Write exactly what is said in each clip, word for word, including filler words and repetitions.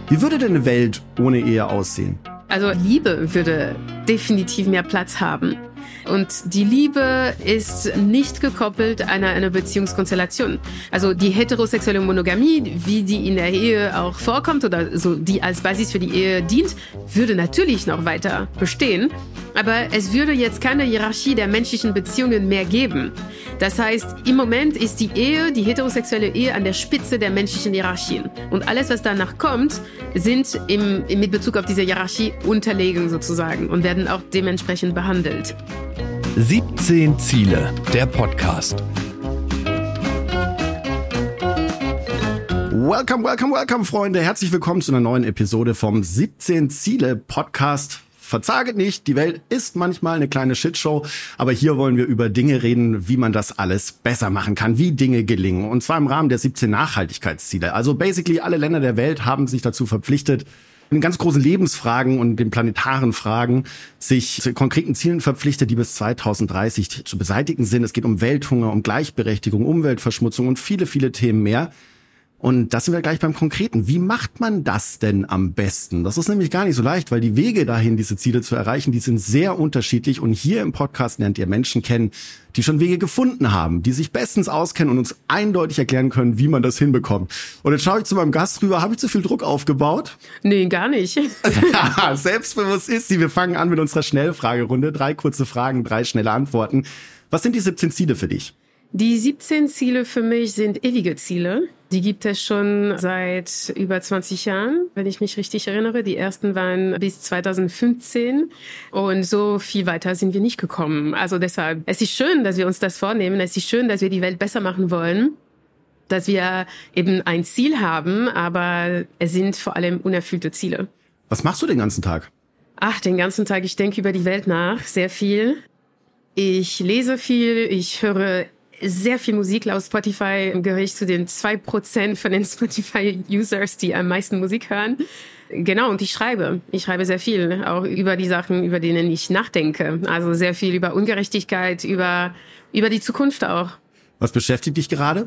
Wie würde denn eine Welt ohne Ehe aussehen? Also Liebe würde definitiv mehr Platz haben. Und die Liebe ist nicht gekoppelt an eine Beziehungskonstellation. Also die heterosexuelle Monogamie, wie die in der Ehe auch vorkommt oder so, die als Basis für die Ehe dient, würde natürlich noch weiter bestehen. Aber es würde jetzt keine Hierarchie der menschlichen Beziehungen mehr geben. Das heißt, im Moment ist die Ehe, die heterosexuelle Ehe, an der Spitze der menschlichen Hierarchien. Und alles, was danach kommt, sind im, mit Bezug auf diese Hierarchie unterlegen sozusagen und werden auch dementsprechend behandelt. siebzehn Ziele, der Podcast. Welcome, welcome, welcome, Freunde. Herzlich willkommen zu einer neuen Episode vom siebzehn Ziele Podcast. Verzaget nicht, die Welt ist manchmal eine kleine Shitshow, aber hier wollen wir über Dinge reden, wie man das alles besser machen kann, wie Dinge gelingen. Und zwar im Rahmen der siebzehn Nachhaltigkeitsziele. Also basically alle Länder der Welt haben sich dazu verpflichtet, in ganz großen Lebensfragen und den planetaren Fragen sich zu konkreten Zielen verpflichtet, die bis zweitausenddreißig zu beseitigen sind. Es geht um Welthunger, um Gleichberechtigung, Umweltverschmutzung und viele, viele Themen mehr. Und das sind wir gleich beim Konkreten. Wie macht man das denn am besten? Das ist nämlich gar nicht so leicht, weil die Wege dahin, diese Ziele zu erreichen, die sind sehr unterschiedlich. Und hier im Podcast lernt ihr Menschen kennen, die schon Wege gefunden haben, die sich bestens auskennen und uns eindeutig erklären können, wie man das hinbekommt. Und jetzt schaue ich zu meinem Gast rüber. Habe ich zu viel Druck aufgebaut? Nee, gar nicht. Selbstbewusst ist sie. Wir fangen an mit unserer Schnellfragerunde. Drei kurze Fragen, drei schnelle Antworten. Was sind die siebzehn Ziele für dich? Die siebzehn Ziele für mich sind ewige Ziele. Die gibt es schon seit über zwanzig Jahren, wenn ich mich richtig erinnere. Die ersten waren bis zweitausendfünfzehn und so viel weiter sind wir nicht gekommen. Also deshalb, es ist schön, dass wir uns das vornehmen. Es ist schön, dass wir die Welt besser machen wollen, dass wir eben ein Ziel haben, aber es sind vor allem unerfüllte Ziele. Was machst du den ganzen Tag? Ach, den ganzen Tag, ich denke über die Welt nach, sehr viel. Ich lese viel, ich höre sehr viel Musik. Laut Spotify gehöre ich zu den zwei Prozent von den Spotify-Users, die am meisten Musik hören. Genau, und ich schreibe. Ich schreibe sehr viel, auch über die Sachen, über denen ich nachdenke. Also sehr viel über Ungerechtigkeit, über, über die Zukunft auch. Was beschäftigt dich gerade?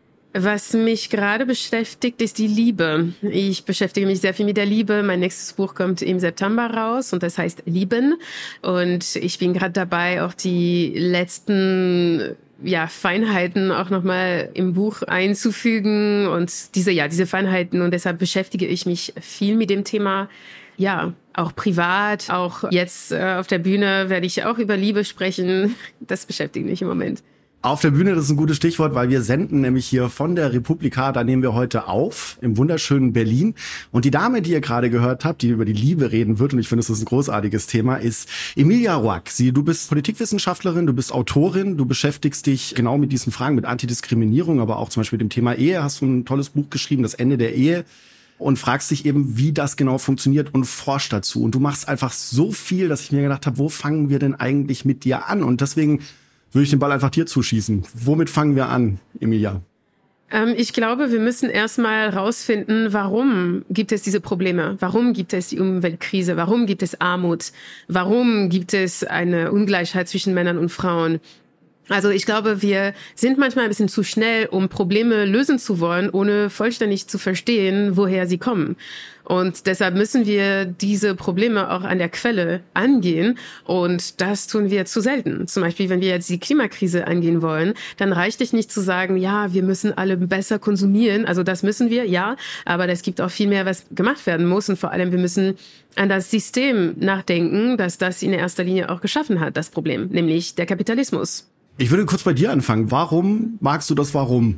Was mich gerade beschäftigt, ist die Liebe. Ich beschäftige mich sehr viel mit der Liebe. Mein nächstes Buch kommt im September raus und das heißt Lieben. Und ich bin gerade dabei, auch die letzten ja, Feinheiten auch nochmal im Buch einzufügen und diese, ja, diese Feinheiten. Und deshalb beschäftige ich mich viel mit dem Thema. Ja, auch privat, auch jetzt äh, auf der Bühne werde ich auch über Liebe sprechen. Das beschäftigt mich im Moment. Auf der Bühne, das ist ein gutes Stichwort, weil wir senden nämlich hier von der Republika, da nehmen wir heute auf, im wunderschönen Berlin. Und die Dame, die ihr gerade gehört habt, die über die Liebe reden wird, und ich finde, das ist ein großartiges Thema, ist Emilia Roark. Sie, du bist Politikwissenschaftlerin, du bist Autorin, du beschäftigst dich genau mit diesen Fragen, mit Antidiskriminierung, aber auch zum Beispiel mit dem Thema Ehe. Hast du ein tolles Buch geschrieben, Das Ende der Ehe, und fragst dich eben, wie das genau funktioniert und forschst dazu. Und du machst einfach so viel, dass ich mir gedacht habe, wo fangen wir denn eigentlich mit dir an? Und deswegen würde ich den Ball einfach dir zuschießen. Womit fangen wir an, Emilia? Ähm, ich glaube, wir müssen erstmal rausfinden, warum gibt es diese Probleme? Warum gibt es die Umweltkrise? Warum gibt es Armut? Warum gibt es eine Ungleichheit zwischen Männern und Frauen? Also ich glaube, wir sind manchmal ein bisschen zu schnell, um Probleme lösen zu wollen, ohne vollständig zu verstehen, woher sie kommen. Und deshalb müssen wir diese Probleme auch an der Quelle angehen. Und das tun wir zu selten. Zum Beispiel, wenn wir jetzt die Klimakrise angehen wollen, dann reicht es nicht zu sagen, ja, wir müssen alle besser konsumieren. Also das müssen wir, ja. Aber es gibt auch viel mehr, was gemacht werden muss. Und vor allem, wir müssen an das System nachdenken, das das in erster Linie auch geschaffen hat, das Problem, nämlich der Kapitalismus. Ich würde kurz bei dir anfangen. Warum magst du das Warum?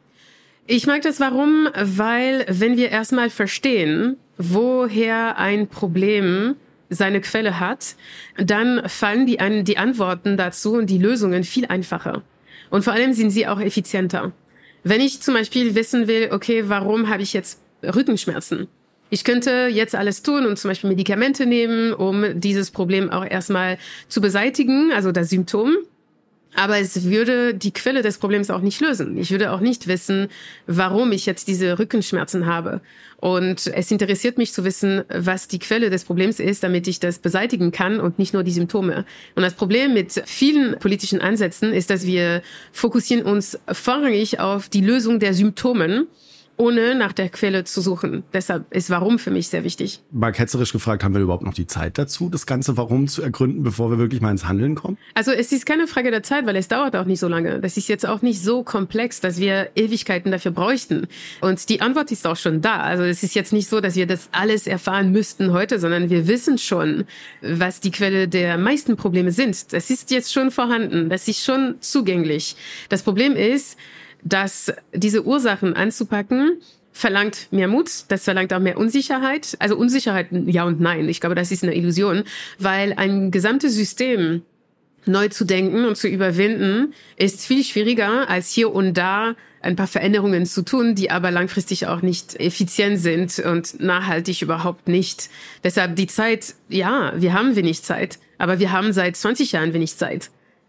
Ich mag das Warum, weil wenn wir erstmal verstehen, woher ein Problem seine Quelle hat, dann fallen die, an, die Antworten dazu und die Lösungen viel einfacher. Und vor allem sind sie auch effizienter. Wenn ich zum Beispiel wissen will, okay, warum habe ich jetzt Rückenschmerzen? Ich könnte jetzt alles tun und zum Beispiel Medikamente nehmen, um dieses Problem auch erstmal zu beseitigen, also das Symptom. Aber es würde die Quelle des Problems auch nicht lösen. Ich würde auch nicht wissen, warum ich jetzt diese Rückenschmerzen habe. Und es interessiert mich zu wissen, was die Quelle des Problems ist, damit ich das beseitigen kann und nicht nur die Symptome. Und das Problem mit vielen politischen Ansätzen ist, dass wir fokussieren uns vorrangig auf die Lösung der Symptomen ohne nach der Quelle zu suchen. Deshalb ist Warum für mich sehr wichtig. Mal ketzerisch gefragt, haben wir überhaupt noch die Zeit dazu, das ganze Warum zu ergründen, bevor wir wirklich mal ins Handeln kommen? Also es ist keine Frage der Zeit, weil es dauert auch nicht so lange. Das ist jetzt auch nicht so komplex, dass wir Ewigkeiten dafür bräuchten. Und die Antwort ist auch schon da. Also es ist jetzt nicht so, dass wir das alles erfahren müssten heute, sondern wir wissen schon, was die Quelle der meisten Probleme sind. Das ist jetzt schon vorhanden. Das ist schon zugänglich. Das Problem ist, dass diese Ursachen anzupacken, verlangt mehr Mut, das verlangt auch mehr Unsicherheit. Also Unsicherheit, ja und nein. Ich glaube, das ist eine Illusion, weil ein gesamtes System neu zu denken und zu überwinden, ist viel schwieriger, als hier und da ein paar Veränderungen zu tun, die aber langfristig auch nicht effizient sind und nachhaltig überhaupt nicht. Deshalb die Zeit, ja, wir haben wenig Zeit, aber wir haben seit zwanzig Jahren wenig Zeit.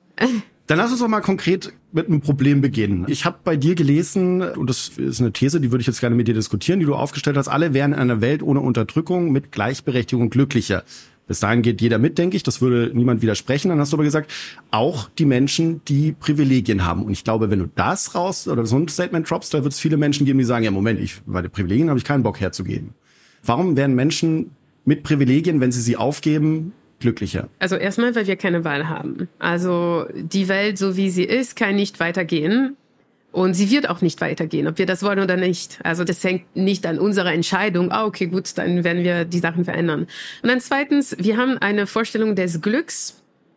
Dann lass uns doch mal konkret mit einem Problem beginnen. Ich habe bei dir gelesen, und das ist eine These, die würde ich jetzt gerne mit dir diskutieren, die du aufgestellt hast, alle wären in einer Welt ohne Unterdrückung mit Gleichberechtigung glücklicher. Bis dahin geht jeder mit, denke ich, das würde niemand widersprechen. Dann hast du aber gesagt, auch die Menschen, die Privilegien haben. Und ich glaube, wenn du das raus oder so ein Statement droppst, da wird es viele Menschen geben, die sagen, ja Moment, ich bei den Privilegien habe ich keinen Bock herzugeben. Warum werden Menschen mit Privilegien, wenn sie sie aufgeben, glücklicher? Also erstmal, weil wir keine Wahl haben. Also die Welt, so wie sie ist, kann nicht weitergehen. Und sie wird auch nicht weitergehen, ob wir das wollen oder nicht. Also das hängt nicht an unserer Entscheidung. Ah, okay, gut, dann werden wir die Sachen verändern. Und dann zweitens, wir haben eine Vorstellung des Glücks,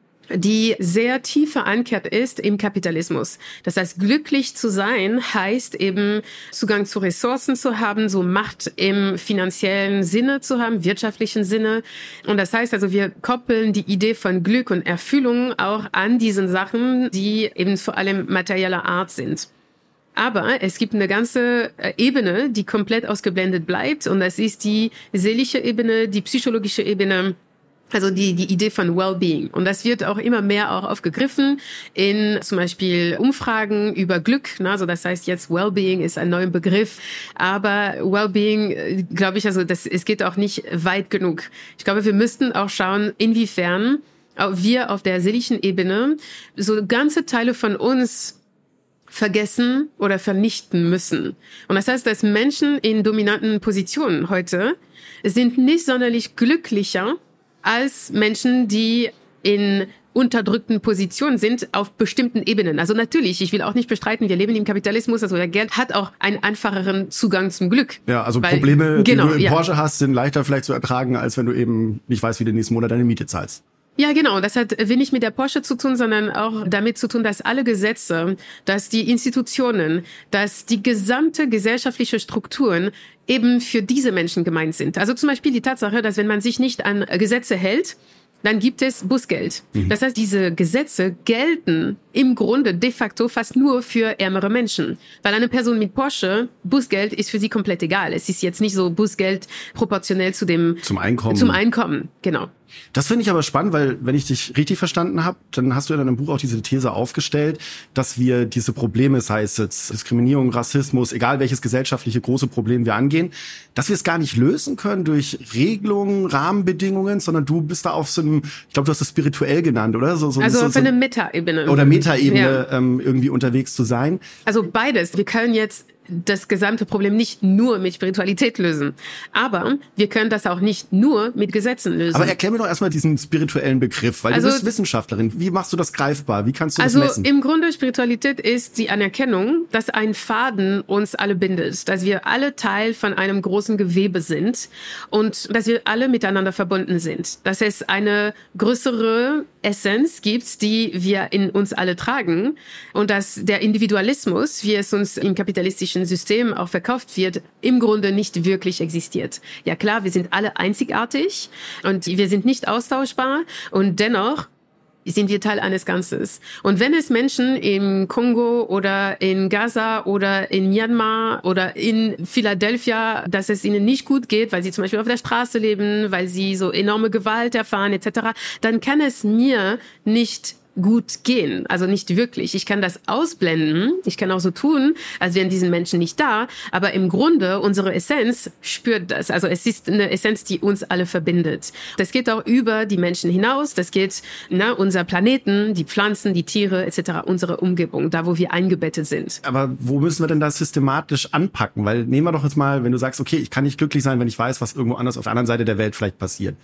die sehr tief verankert ist im Kapitalismus. Das heißt, glücklich zu sein heißt eben Zugang zu Ressourcen zu haben, so Macht im finanziellen Sinne zu haben, wirtschaftlichen Sinne. Und das heißt also, wir koppeln die Idee von Glück und Erfüllung auch an diesen Sachen, die eben vor allem materieller Art sind. Aber es gibt eine ganze Ebene, die komplett ausgeblendet bleibt. Und das ist die seelische Ebene, die psychologische Ebene, also die, die Idee von Wellbeing. Und das wird auch immer mehr auch aufgegriffen in zum Beispiel Umfragen über Glück. Ne? Also das heißt jetzt Wellbeing ist ein neuer Begriff. Aber Wellbeing, glaube ich, also das, es geht auch nicht weit genug. Ich glaube, wir müssten auch schauen, inwiefern wir auf der seelischen Ebene so ganze Teile von uns vergessen oder vernichten müssen. Und das heißt, dass Menschen in dominanten Positionen heute sind nicht sonderlich glücklicher als Menschen, die in unterdrückten Positionen sind auf bestimmten Ebenen. Also natürlich, ich will auch nicht bestreiten, wir leben im Kapitalismus, also der Geld hat auch einen einfacheren Zugang zum Glück. Ja, also Weil, Probleme, genau, die du in ja. Porsche hast, sind leichter vielleicht zu ertragen, als wenn du eben nicht weißt, wie du nächsten Monat deine Miete zahlst. Ja, genau. Das hat wenig mit der Porsche zu tun, sondern auch damit zu tun, dass alle Gesetze, dass die Institutionen, dass die gesamte gesellschaftliche Strukturen eben für diese Menschen gemeint sind. Also zum Beispiel die Tatsache, dass wenn man sich nicht an Gesetze hält, dann gibt es Bußgeld. Mhm. Das heißt, diese Gesetze gelten im Grunde de facto fast nur für ärmere Menschen. Weil eine Person mit Porsche, Bußgeld ist für sie komplett egal. Es ist jetzt nicht so Bußgeld proportionell zu dem... Zum Einkommen. Zum Einkommen, genau. Das finde ich aber spannend, weil wenn ich dich richtig verstanden habe, dann hast du ja in deinem Buch auch diese These aufgestellt, dass wir diese Probleme, sei es jetzt Diskriminierung, Rassismus, egal welches gesellschaftliche große Problem wir angehen, dass wir es gar nicht lösen können durch Regelungen, Rahmenbedingungen, sondern du bist da auf so einem, ich glaube, du hast es spirituell genannt, oder? So, so, also so, auf so, einer Metaebene. Oder Metaebene ja. ähm, irgendwie unterwegs zu sein. Also beides. Wir können jetzt das gesamte Problem nicht nur mit Spiritualität lösen. Aber wir können das auch nicht nur mit Gesetzen lösen. Aber erklär mir doch erstmal diesen spirituellen Begriff, weil also, du bist Wissenschaftlerin. Wie machst du das greifbar? Wie kannst du also das messen? Also im Grunde Spiritualität ist die Anerkennung, dass ein Faden uns alle bindet, dass wir alle Teil von einem großen Gewebe sind und dass wir alle miteinander verbunden sind. Dass es eine größere Essenz gibt, die wir in uns alle tragen und dass der Individualismus, wie es uns im kapitalistischen System auch verkauft wird, im Grunde nicht wirklich existiert. Ja klar, wir sind alle einzigartig und wir sind nicht austauschbar und dennoch sind wir Teil eines Ganzes. Und wenn es Menschen im Kongo oder in Gaza oder in Myanmar oder in Philadelphia, dass es ihnen nicht gut geht, weil sie zum Beispiel auf der Straße leben, weil sie so enorme Gewalt erfahren et cetera, dann kann es mir nicht gut gehen. Also nicht wirklich. Ich kann das ausblenden. Ich kann auch so tun, als wären diese Menschen nicht da. Aber im Grunde, unsere Essenz spürt das. Also es ist eine Essenz, die uns alle verbindet. Das geht auch über die Menschen hinaus. Das geht, na, unser Planeten, die Pflanzen, die Tiere et cetera, unsere Umgebung, da wo wir eingebettet sind. Aber wo müssen wir denn das systematisch anpacken? Weil nehmen wir doch jetzt mal, wenn du sagst, okay, ich kann nicht glücklich sein, wenn ich weiß, was irgendwo anders auf der anderen Seite der Welt vielleicht passiert.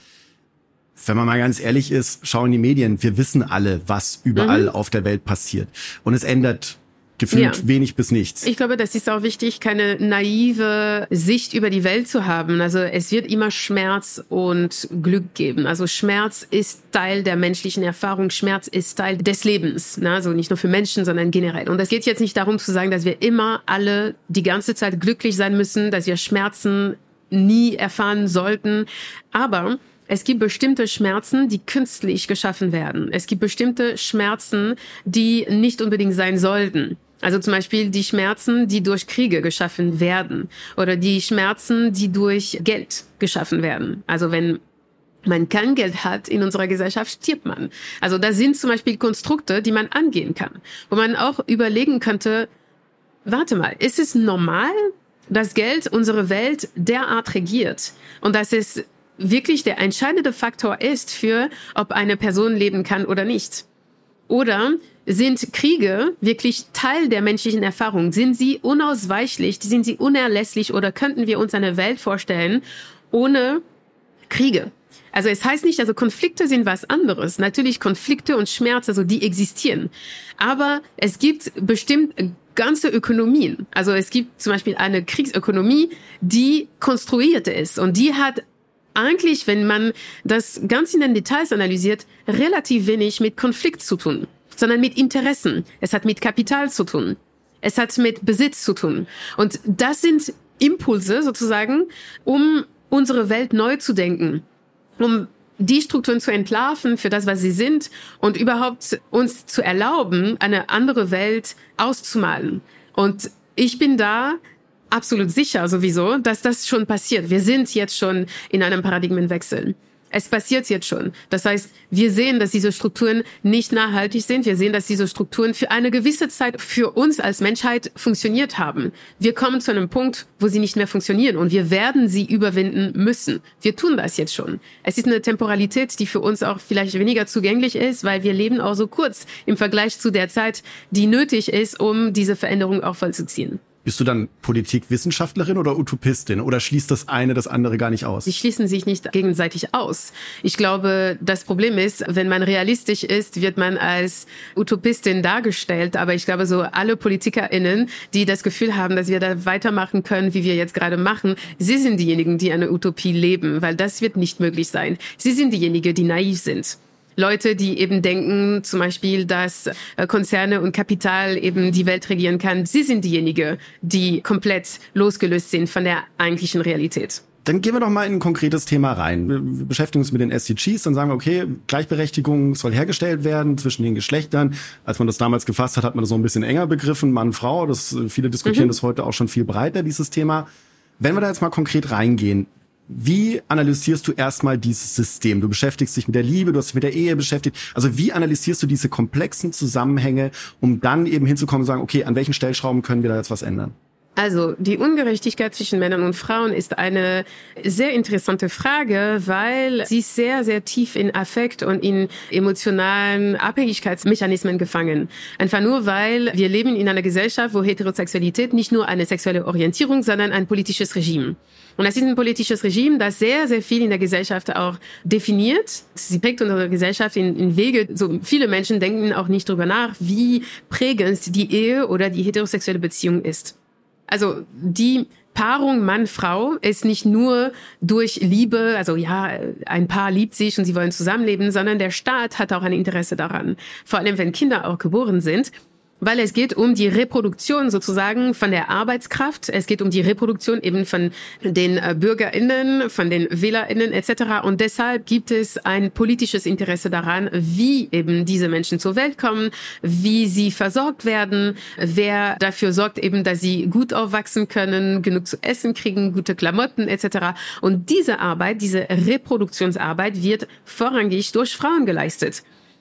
Wenn man mal ganz ehrlich ist, schau in die Medien. Wir wissen alle, was überall mhm. auf der Welt passiert. Und es ändert gefühlt ja. wenig bis nichts. Ich glaube, das ist auch wichtig, keine naive Sicht über die Welt zu haben. Also es wird immer Schmerz und Glück geben. Also Schmerz ist Teil der menschlichen Erfahrung. Schmerz ist Teil des Lebens. Also nicht nur für Menschen, sondern generell. Und es geht jetzt nicht darum zu sagen, dass wir immer alle die ganze Zeit glücklich sein müssen, dass wir Schmerzen nie erfahren sollten. Aber es gibt bestimmte Schmerzen, die künstlich geschaffen werden. Es gibt bestimmte Schmerzen, die nicht unbedingt sein sollten. Also zum Beispiel die Schmerzen, die durch Kriege geschaffen werden. Oder die Schmerzen, die durch Geld geschaffen werden. Also wenn man kein Geld hat in unserer Gesellschaft, stirbt man. Also das sind zum Beispiel Konstrukte, die man angehen kann. Wo man auch überlegen könnte, warte mal, ist es normal, dass Geld unsere Welt derart regiert? Und dass es wirklich der entscheidende Faktor ist für, ob eine Person leben kann oder nicht. Oder sind Kriege wirklich Teil der menschlichen Erfahrung? Sind sie unausweichlich? Sind sie unerlässlich? Oder könnten wir uns eine Welt vorstellen ohne Kriege? Also es heißt nicht, also Konflikte sind was anderes. Natürlich Konflikte und Schmerz, also die existieren. Aber es gibt bestimmt ganze Ökonomien. Also es gibt zum Beispiel eine Kriegsökonomie, die konstruiert ist. Und die hat eigentlich, wenn man das ganz in den Details analysiert, relativ wenig mit Konflikt zu tun, sondern mit Interessen. Es hat mit Kapital zu tun. Es hat mit Besitz zu tun. Und das sind Impulse sozusagen, um unsere Welt neu zu denken, um die Strukturen zu entlarven für das, was sie sind und überhaupt uns zu erlauben, eine andere Welt auszumalen. Und ich bin da absolut sicher sowieso, dass das schon passiert. Wir sind jetzt schon in einem Paradigmenwechsel. Es passiert jetzt schon. Das heißt, wir sehen, dass diese Strukturen nicht nachhaltig sind. Wir sehen, dass diese Strukturen für eine gewisse Zeit für uns als Menschheit funktioniert haben. Wir kommen zu einem Punkt, wo sie nicht mehr funktionieren und wir werden sie überwinden müssen. Wir tun das jetzt schon. Es ist eine Temporalität, die für uns auch vielleicht weniger zugänglich ist, weil wir leben auch so kurz im Vergleich zu der Zeit, die nötig ist, um diese Veränderung auch vollzuziehen. Bist du dann Politikwissenschaftlerin oder Utopistin oder schließt das eine das andere gar nicht aus? Sie schließen sich nicht gegenseitig aus. Ich glaube, das Problem ist, wenn man realistisch ist, wird man als Utopistin dargestellt. Aber ich glaube, so alle PolitikerInnen, die das Gefühl haben, dass wir da weitermachen können, wie wir jetzt gerade machen, sie sind diejenigen, die eine Utopie leben, weil das wird nicht möglich sein. Sie sind diejenigen, die naiv sind. Leute, die eben denken, zum Beispiel, dass Konzerne und Kapital eben die Welt regieren kann, sie sind diejenigen, die komplett losgelöst sind von der eigentlichen Realität. Dann gehen wir doch mal in ein konkretes Thema rein. Wir beschäftigen uns mit den S D Gs, dann sagen wir, okay, Gleichberechtigung soll hergestellt werden zwischen den Geschlechtern. Als man das damals gefasst hat, hat man das so ein bisschen enger begriffen, Mann, Frau. Das, viele diskutieren mhm. das heute auch schon viel breiter, dieses Thema. Wenn wir da jetzt mal konkret reingehen, wie analysierst du erstmal dieses System? Du beschäftigst dich mit der Liebe, du hast dich mit der Ehe beschäftigt. Also wie analysierst du diese komplexen Zusammenhänge, um dann eben hinzukommen und sagen, okay, an welchen Stellschrauben können wir da jetzt was ändern? Also die Ungerechtigkeit zwischen Männern und Frauen ist eine sehr interessante Frage, weil sie ist sehr, sehr tief in Affekt und in emotionalen Abhängigkeitsmechanismen gefangen. Einfach nur, weil wir leben in einer Gesellschaft, wo Heterosexualität nicht nur eine sexuelle Orientierung, sondern ein politisches Regime. Und das ist ein politisches Regime, das sehr, sehr viel in der Gesellschaft auch definiert. Sie prägt unsere Gesellschaft in, in Wege. So viele Menschen denken auch nicht drüber nach, wie prägend die Ehe oder die heterosexuelle Beziehung ist. Also die Paarung Mann-Frau ist nicht nur durch Liebe, also ja, ein Paar liebt sich und sie wollen zusammenleben, sondern der Staat hat auch ein Interesse daran. Vor allem, wenn Kinder auch geboren sind. Weil es geht um die Reproduktion sozusagen von der Arbeitskraft. Es geht um die Reproduktion eben von den BürgerInnen, von den WählerInnen et cetera. Und deshalb gibt es ein politisches Interesse daran, wie eben diese Menschen zur Welt kommen, wie sie versorgt werden, wer dafür sorgt eben, dass sie gut aufwachsen können, genug zu essen kriegen, gute Klamotten et cetera. Und diese Arbeit, diese Reproduktionsarbeit wird vorrangig durch Frauen geleistet.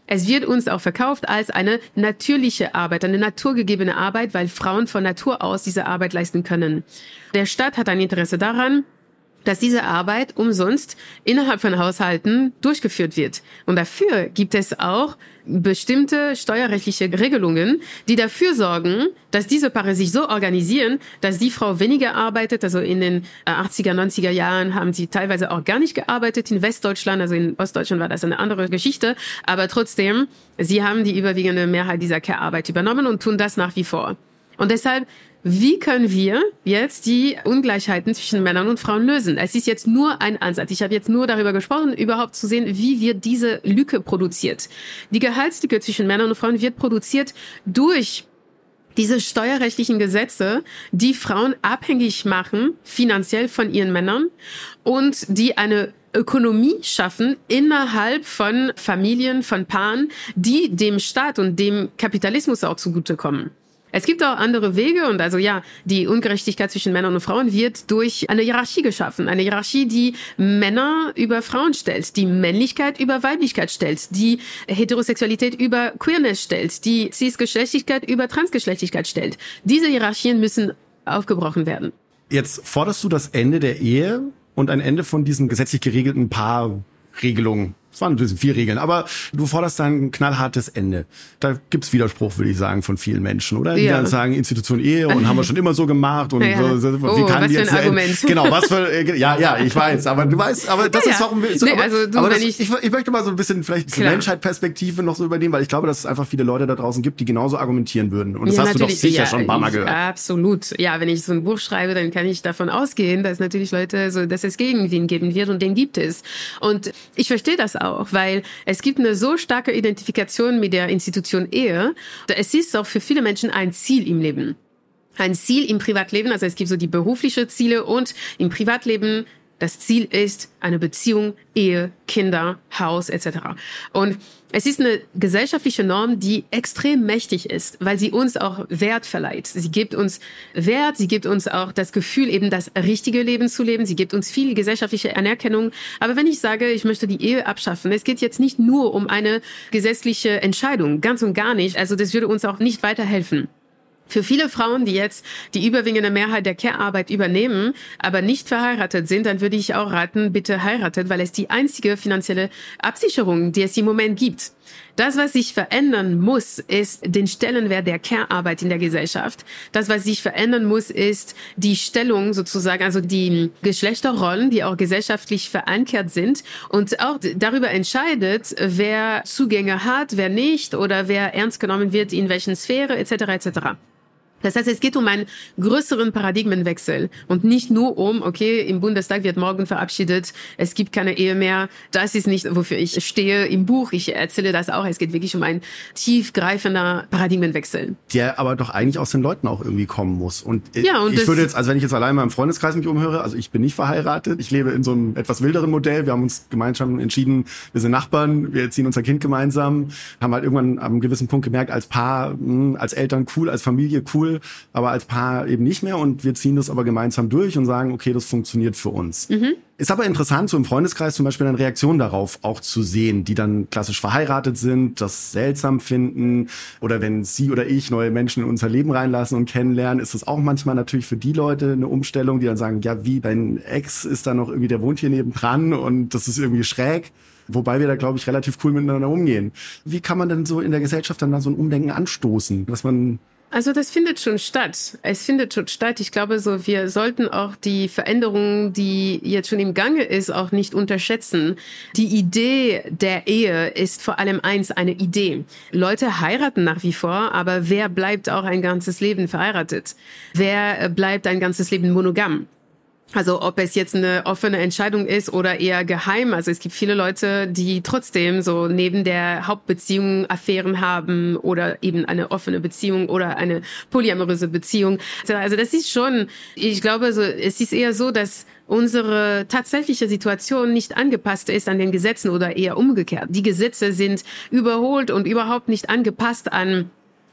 Es wird uns auch verkauft als eine natürliche Arbeit, eine naturgegebene Arbeit, weil Frauen von Natur aus diese Arbeit leisten können. Der Staat hat ein Interesse daran, dass diese Arbeit umsonst innerhalb von Haushalten durchgeführt wird. Und dafür gibt es auch bestimmte steuerrechtliche Regelungen, die dafür sorgen, dass diese Paare sich so organisieren, dass die Frau weniger arbeitet. Also in den achtziger, neunziger Jahren haben sie teilweise auch gar nicht gearbeitet in Westdeutschland. Also in Ostdeutschland war das eine andere Geschichte. Aber trotzdem, sie haben die überwiegende Mehrheit dieser Care-Arbeit übernommen und tun das nach wie vor. Und deshalb, wie können wir jetzt die Ungleichheiten zwischen Männern und Frauen lösen? Es ist jetzt nur ein Ansatz. Ich habe jetzt nur darüber gesprochen, überhaupt zu sehen, wie wird diese Lücke produziert. Die Gehaltslücke zwischen Männern und Frauen wird produziert durch diese steuerrechtlichen Gesetze, die Frauen abhängig machen, finanziell von ihren Männern und die eine Ökonomie schaffen innerhalb von Familien, von Paaren, die dem Staat und dem Kapitalismus auch zugutekommen. Es gibt auch andere Wege und also ja, die Ungerechtigkeit zwischen Männern und Frauen wird durch eine Hierarchie geschaffen. Eine Hierarchie, die Männer über Frauen stellt, die Männlichkeit über Weiblichkeit stellt, die Heterosexualität über Queerness stellt, die Cisgeschlechtlichkeit über Transgeschlechtlichkeit stellt. Diese Hierarchien müssen aufgebrochen werden. Jetzt forderst du das Ende der Ehe und ein Ende von diesen gesetzlich geregelten Paarregelungen. Es waren natürlich vier Regeln, aber du forderst ein knallhartes Ende. Da gibt's Widerspruch, würde ich sagen, von vielen Menschen, oder? Die ja. dann sagen, Institution Ehe und haben wir schon immer so gemacht und ja. so, wie oh, kann was die für jetzt ein Argument. Genau, was für ja, ja, ich weiß, aber du weißt, aber das ja, ist warum wir so, nee, aber, also du, aber das, wenn ich, ich ich möchte mal so ein bisschen vielleicht die Menschheitsperspektive noch so übernehmen, weil ich glaube, dass es einfach viele Leute da draußen gibt, die genauso argumentieren würden und das ja, hast du doch sicher ja, schon ein paar Mal gehört. Absolut. Ja, wenn ich so ein Buch schreibe, dann kann ich davon ausgehen, dass natürlich Leute so, dass es Gegenwind geben wird und den gibt es. Und ich verstehe das auch, weil es gibt eine so starke Identifikation mit der Institution Ehe. Es ist auch für viele Menschen ein Ziel im Leben. Ein Ziel im Privatleben. Also es gibt so die beruflichen Ziele und im Privatleben das Ziel ist eine Beziehung, Ehe, Kinder, Haus et cetera. Und es ist eine gesellschaftliche Norm, die extrem mächtig ist, weil sie uns auch Wert verleiht. Sie gibt uns Wert, sie gibt uns auch das Gefühl, eben das richtige Leben zu leben. Sie gibt uns viel gesellschaftliche Anerkennung. Aber wenn ich sage, ich möchte die Ehe abschaffen, es geht jetzt nicht nur um eine gesetzliche Entscheidung, ganz und gar nicht. Also das würde uns auch nicht weiterhelfen. Für viele Frauen, die jetzt die überwiegende Mehrheit der Care-Arbeit übernehmen, aber nicht verheiratet sind, dann würde ich auch raten, bitte heiratet, weil es die einzige finanzielle Absicherung, die es im Moment gibt. Das, was sich verändern muss, ist den Stellenwert der Care-Arbeit in der Gesellschaft. Das, was sich verändern muss, ist die Stellung sozusagen, also die Geschlechterrollen, die auch gesellschaftlich verankert sind und auch darüber entscheidet, wer Zugänge hat, wer nicht oder wer ernst genommen wird, in welchen Sphäre et cetera et cetera. Das heißt, es geht um einen größeren Paradigmenwechsel und nicht nur um, okay, im Bundestag wird morgen verabschiedet, es gibt keine Ehe mehr. Das ist nicht, wofür ich stehe im Buch. Ich erzähle das auch. Es geht wirklich um einen tiefgreifender Paradigmenwechsel. Der aber doch eigentlich aus den Leuten auch irgendwie kommen muss. Und, ja, und ich würde jetzt, also wenn ich jetzt allein mal im Freundeskreis mich umhöre, also ich bin nicht verheiratet, ich lebe in so einem etwas wilderen Modell. Wir haben uns gemeinsam entschieden, wir sind Nachbarn, wir erziehen unser Kind gemeinsam, haben halt irgendwann an einem gewissen Punkt gemerkt, als Paar, als Eltern cool, als Familie cool, aber als Paar eben nicht mehr und wir ziehen das aber gemeinsam durch und sagen, okay, das funktioniert für uns. Mhm. Ist aber interessant, so im Freundeskreis zum Beispiel eine Reaktion darauf auch zu sehen, die dann klassisch verheiratet sind, das seltsam finden oder wenn sie oder ich neue Menschen in unser Leben reinlassen und kennenlernen, ist das auch manchmal natürlich für die Leute eine Umstellung, die dann sagen, ja wie, dein Ex ist da noch irgendwie, der wohnt hier nebendran und das ist irgendwie schräg. Wobei wir da, glaube ich, relativ cool miteinander umgehen. Wie kann man denn so in der Gesellschaft dann da so ein Umdenken anstoßen, dass man Also das findet schon statt. Es findet schon statt. Ich glaube, so wir sollten auch die Veränderung, die jetzt schon im Gange ist, auch nicht unterschätzen. Die Idee der Ehe ist vor allem eins, eine Idee. Leute heiraten nach wie vor, aber wer bleibt auch ein ganzes Leben verheiratet? Wer bleibt ein ganzes Leben monogam? Also ob es jetzt eine offene Entscheidung ist oder eher geheim. Also es gibt viele Leute, die trotzdem so neben der Hauptbeziehung Affären haben oder eben eine offene Beziehung oder eine polyamoröse Beziehung. Also das ist schon, ich glaube, so es ist eher so, dass unsere tatsächliche Situation nicht angepasst ist an den Gesetzen oder eher umgekehrt. Die Gesetze sind überholt und überhaupt nicht angepasst an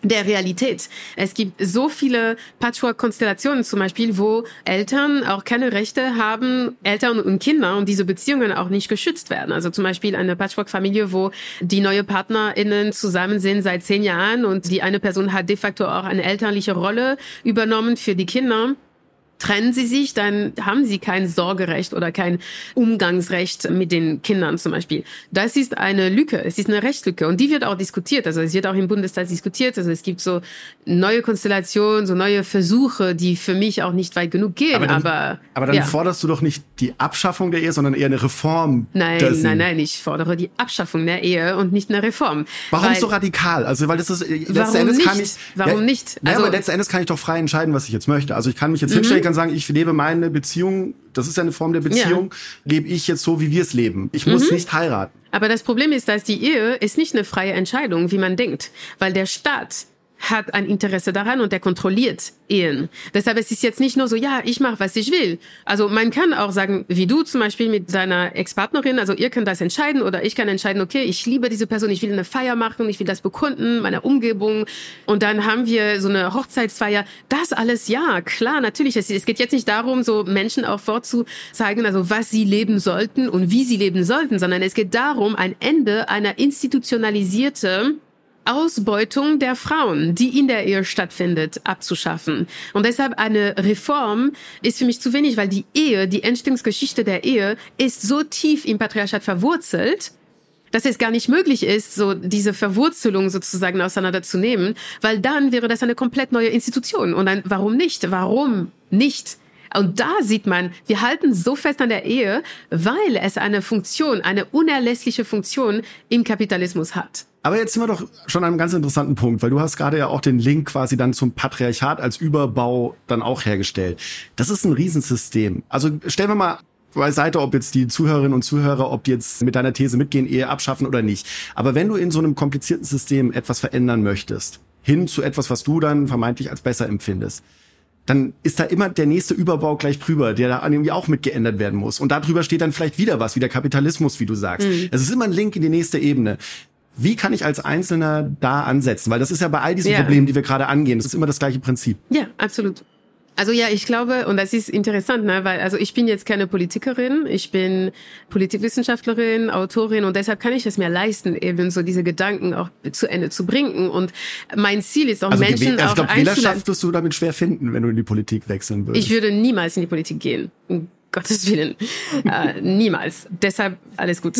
der Realität. Es gibt so viele Patchwork-Konstellationen zum Beispiel, wo Eltern auch keine Rechte haben, Eltern und Kinder, und diese Beziehungen auch nicht geschützt werden. Also zum Beispiel eine Patchwork-Familie, wo die neue PartnerInnen zusammen sind seit zehn Jahren und die eine Person hat de facto auch eine elterliche Rolle übernommen für die Kinder. Trennen sie sich, dann haben sie kein Sorgerecht oder kein Umgangsrecht mit den Kindern zum Beispiel. Das ist eine Lücke, es ist eine Rechtslücke und die wird auch diskutiert. Also es wird auch im Bundestag diskutiert. Also es gibt so neue Konstellationen, so neue Versuche, die für mich auch nicht weit genug gehen. Aber dann, aber, aber dann ja. forderst du doch nicht die Abschaffung der Ehe, sondern eher eine Reform. Nein, dessen. nein, nein, ich fordere die Abschaffung der Ehe und nicht eine Reform. Warum weil, so radikal? Also weil das ist letzten warum Endes nicht? kann ich. Warum ja, nicht? Also, ja, also, aber letzten Endes kann ich doch frei entscheiden, was ich jetzt möchte. Also ich kann mich jetzt mhm. hinstellen, ich kann sagen, ich lebe meine Beziehung, das ist ja eine Form der Beziehung, ja. lebe ich jetzt so, wie wir es leben. Ich muss mhm. nicht heiraten. Aber das Problem ist, dass die Ehe ist nicht eine freie Entscheidung, wie man denkt, weil der Staat hat ein Interesse daran und der kontrolliert Ehen. Deshalb ist es jetzt nicht nur so, ja, ich mache, was ich will. Also man kann auch sagen, wie du zum Beispiel mit deiner Ex-Partnerin, also ihr könnt das entscheiden oder ich kann entscheiden, okay, ich liebe diese Person, ich will eine Feier machen, ich will das bekunden, meiner Umgebung. Und dann haben wir so eine Hochzeitsfeier. Das alles, ja, klar, natürlich. Es, es geht jetzt nicht darum, so Menschen auch vorzuzeigen, also was sie leben sollten und wie sie leben sollten, sondern es geht darum, ein Ende einer institutionalisierten Ausbeutung der Frauen, die in der Ehe stattfindet, abzuschaffen. Und deshalb eine Reform ist für mich zu wenig, weil die Ehe, die Entstehungsgeschichte der Ehe ist so tief im Patriarchat verwurzelt, dass es gar nicht möglich ist, so diese Verwurzelung sozusagen auseinanderzunehmen, weil dann wäre das eine komplett neue Institution. Und dann, warum nicht? Warum nicht? Und da sieht man, wir halten so fest an der Ehe, weil es eine Funktion, eine unerlässliche Funktion im Kapitalismus hat. Aber jetzt sind wir doch schon an einem ganz interessanten Punkt, weil du hast gerade ja auch den Link quasi dann zum Patriarchat als Überbau dann auch hergestellt. Das ist ein Riesensystem. Also stellen wir mal beiseite, ob jetzt die Zuhörerinnen und Zuhörer, ob die jetzt mit deiner These mitgehen, Ehe abschaffen oder nicht. Aber wenn du in so einem komplizierten System etwas verändern möchtest, hin zu etwas, was du dann vermeintlich als besser empfindest, dann ist da immer der nächste Überbau gleich drüber, der da irgendwie auch mitgeändert werden muss. Und darüber steht dann vielleicht wieder was, wie der Kapitalismus, wie du sagst. Mhm. Es ist immer ein Link in die nächste Ebene. Wie kann ich als Einzelner da ansetzen? Weil das ist ja bei all diesen ja. Problemen, die wir gerade angehen, das ist immer das gleiche Prinzip. Ja, absolut. Also ja, ich glaube, und das ist interessant, ne, weil also ich bin jetzt keine Politikerin, ich bin Politikwissenschaftlerin, Autorin und deshalb kann ich es mir leisten, eben so diese Gedanken auch zu Ende zu bringen. Und mein Ziel ist auch also Menschen also auch ich glaube, Wählerschaft wirst du damit schwer finden, wenn du in die Politik wechseln würdest. Ich würde niemals in die Politik gehen. Um Gottes Willen. äh, niemals. Deshalb alles gut.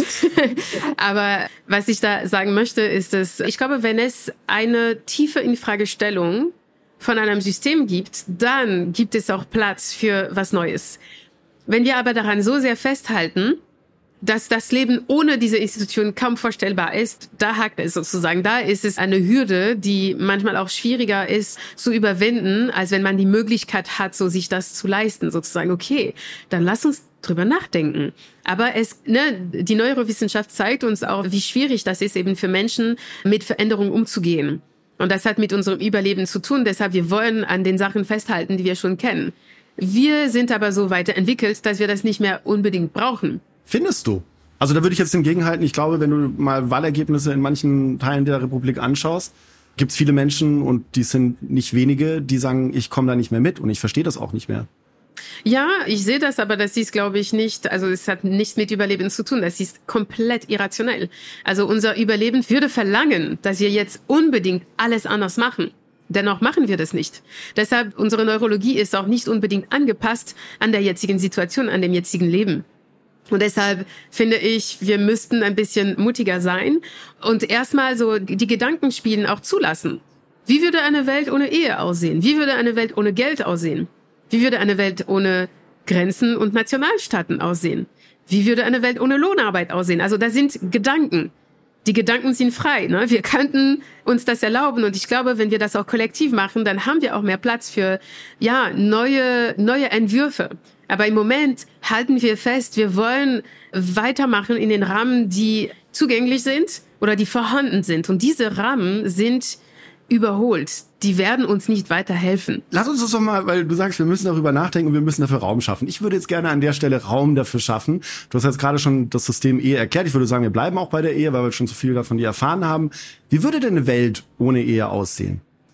Aber was ich da sagen möchte, ist, dass ich glaube, wenn es eine tiefe Infragestellung von einem System gibt, dann gibt es auch Platz für was Neues. Wenn wir aber daran so sehr festhalten, dass das Leben ohne diese Institution kaum vorstellbar ist, da hakt es sozusagen. Da ist es eine Hürde, die manchmal auch schwieriger ist zu überwinden, als wenn man die Möglichkeit hat, so sich das zu leisten, sozusagen. Okay, dann lass uns drüber nachdenken. Aber es, ne, die Neurowissenschaft zeigt uns auch, wie schwierig das ist, eben für Menschen mit Veränderungen umzugehen. Und das hat mit unserem Überleben zu tun. Deshalb, wir wollen an den Sachen festhalten, die wir schon kennen. Wir sind aber so weiterentwickelt, dass wir das nicht mehr unbedingt brauchen. Findest du? Also da würde ich jetzt entgegenhalten, ich glaube, wenn du mal Wahlergebnisse in manchen Teilen der Republik anschaust, gibt es viele Menschen, und die sind nicht wenige, die sagen, ich komme da nicht mehr mit und ich verstehe das auch nicht mehr. Ja, ich sehe das, aber das ist, glaube ich, nicht, also es hat nichts mit Überleben zu tun, das ist komplett irrationell. Also unser Überleben würde verlangen, dass wir jetzt unbedingt alles anders machen. Dennoch machen wir das nicht. Deshalb, unsere Neurologie ist auch nicht unbedingt angepasst an der jetzigen Situation, an dem jetzigen Leben. Und deshalb finde ich, wir müssten ein bisschen mutiger sein und erstmal so die Gedankenspielen auch zulassen. Wie würde eine Welt ohne Ehe aussehen? Wie würde eine Welt ohne Geld aussehen? Wie würde eine Welt ohne Grenzen und Nationalstaaten aussehen? Wie würde eine Welt ohne Lohnarbeit aussehen? Also das sind Gedanken. Die Gedanken sind frei, ne? Wir könnten uns das erlauben und ich glaube, wenn wir das auch kollektiv machen, dann haben wir auch mehr Platz für, ja, neue, neue Entwürfe. Aber im Moment halten wir fest, wir wollen weitermachen in den Rahmen, die zugänglich sind oder die vorhanden sind. Und diese Rahmen sind überholt. Die werden uns nicht weiterhelfen. Lass uns das doch mal, weil du sagst, wir müssen darüber nachdenken und wir müssen dafür Raum schaffen. Ich würde jetzt gerne an der Stelle Raum dafür schaffen. Du hast jetzt gerade schon das System Ehe erklärt. Ich würde sagen, wir bleiben auch bei der Ehe, weil wir schon so viel davon die erfahren haben. Wie würde denn eine Welt ohne Ehe aussehen?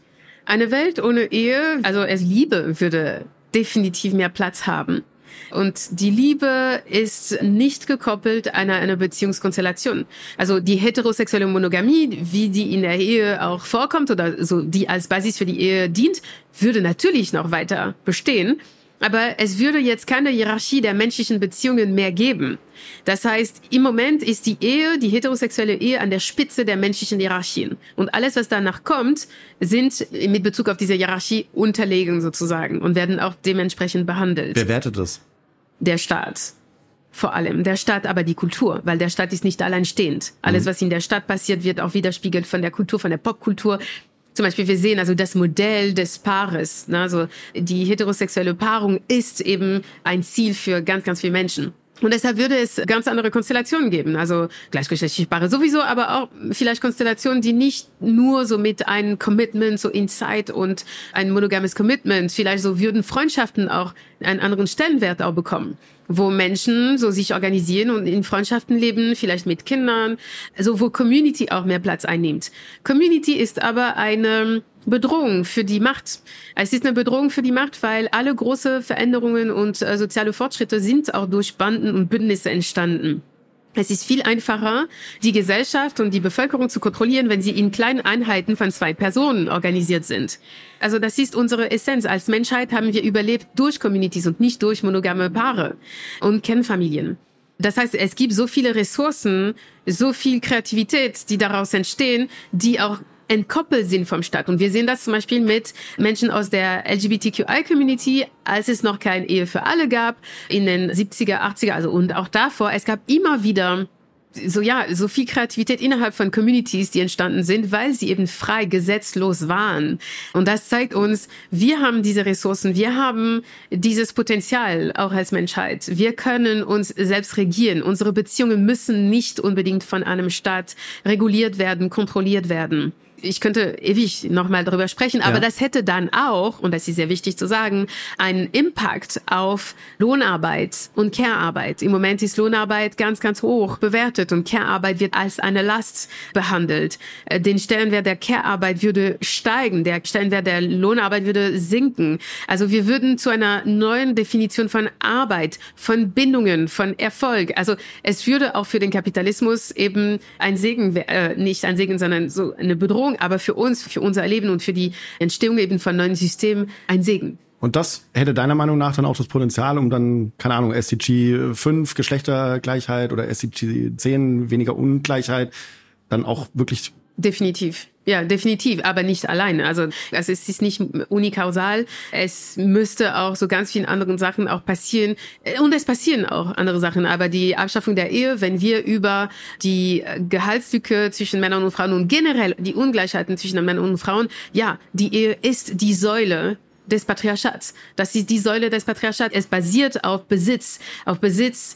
Eine Welt ohne Ehe, also es Liebe würde definitiv mehr Platz haben. Und die Liebe ist nicht gekoppelt an einer Beziehungskonstellation. Also die heterosexuelle Monogamie, wie die in der Ehe auch vorkommt oder so, die als Basis für die Ehe dient, würde natürlich noch weiter bestehen. Aber es würde jetzt keine Hierarchie der menschlichen Beziehungen mehr geben. Das heißt, im Moment ist die Ehe, die heterosexuelle Ehe an der Spitze der menschlichen Hierarchien. Und alles, was danach kommt, sind mit Bezug auf diese Hierarchie unterlegen sozusagen und werden auch dementsprechend behandelt. Wer wertet das? Der Staat. Vor allem. Der Staat, aber die Kultur. Weil der Staat ist nicht alleinstehend. Alles, was in der Stadt passiert, wird auch widerspiegelt von der Kultur, von der Popkultur. Zum Beispiel, wir sehen also das Modell des Paares. Ne? Also die heterosexuelle Paarung ist eben ein Ziel für ganz, ganz viele Menschen. Und deshalb würde es ganz andere Konstellationen geben. Also gleichgeschlechtliche Paare sowieso, aber auch vielleicht Konstellationen, die nicht nur so mit einem Commitment, so Inside und ein monogames Commitment, vielleicht so würden Freundschaften auch einen anderen Stellenwert auch bekommen, wo Menschen so sich organisieren und in Freundschaften leben, vielleicht mit Kindern, also wo Community auch mehr Platz einnimmt. Community ist aber eine Bedrohung für die Macht. Es ist eine Bedrohung für die Macht, weil alle große Veränderungen und äh, soziale Fortschritte sind auch durch Banden und Bündnisse entstanden. Es ist viel einfacher, die Gesellschaft und die Bevölkerung zu kontrollieren, wenn sie in kleinen Einheiten von zwei Personen organisiert sind. Also das ist unsere Essenz. Als Menschheit haben wir überlebt durch Communities und nicht durch monogame Paare und Kernfamilien. Das heißt, es gibt so viele Ressourcen, so viel Kreativität, die daraus entstehen, die auch entkoppelt sind vom Staat. Und wir sehen das zum Beispiel mit Menschen aus der L G B T Q I-Community, als es noch keine Ehe für alle gab, in den siebziger, achtziger, also und auch davor. Es gab immer wieder so, ja, so viel Kreativität innerhalb von Communities, die entstanden sind, weil sie eben frei, gesetzlos waren. Und das zeigt uns, wir haben diese Ressourcen, wir haben dieses Potenzial auch als Menschheit. Wir können uns selbst regieren. Unsere Beziehungen müssen nicht unbedingt von einem Staat reguliert werden, kontrolliert werden. Ich könnte ewig nochmal darüber sprechen, aber ja. Das hätte dann auch, und das ist sehr wichtig zu sagen, einen Impact auf Lohnarbeit und Care-Arbeit. Im Moment ist Lohnarbeit ganz, ganz hoch bewertet und Care-Arbeit wird als eine Last behandelt. Den Stellenwert der Care-Arbeit würde steigen, der Stellenwert der Lohnarbeit würde sinken. Also wir würden zu einer neuen Definition von Arbeit, von Bindungen, von Erfolg. Also es würde auch für den Kapitalismus eben ein Segen, äh, nicht ein Segen, sondern so eine Bedrohung, aber für uns, für unser Leben und für die Entstehung eben von neuen Systemen ein Segen. Und das hätte deiner Meinung nach dann auch das Potenzial, um dann, keine Ahnung, S D G fünf, Geschlechtergleichheit oder S D G zehn, weniger Ungleichheit, dann auch wirklich... Definitiv. Ja, definitiv, aber nicht alleine. Also, also es ist nicht unikausal. Es müsste auch so ganz vielen anderen Sachen auch passieren. Und es passieren auch andere Sachen. Aber die Abschaffung der Ehe, wenn wir über die Gehaltslücke zwischen Männern und Frauen und generell die Ungleichheiten zwischen Männern und Frauen, ja, die Ehe ist die Säule des Patriarchats. Das ist die Säule des Patriarchats. Es basiert auf Besitz, auf Besitz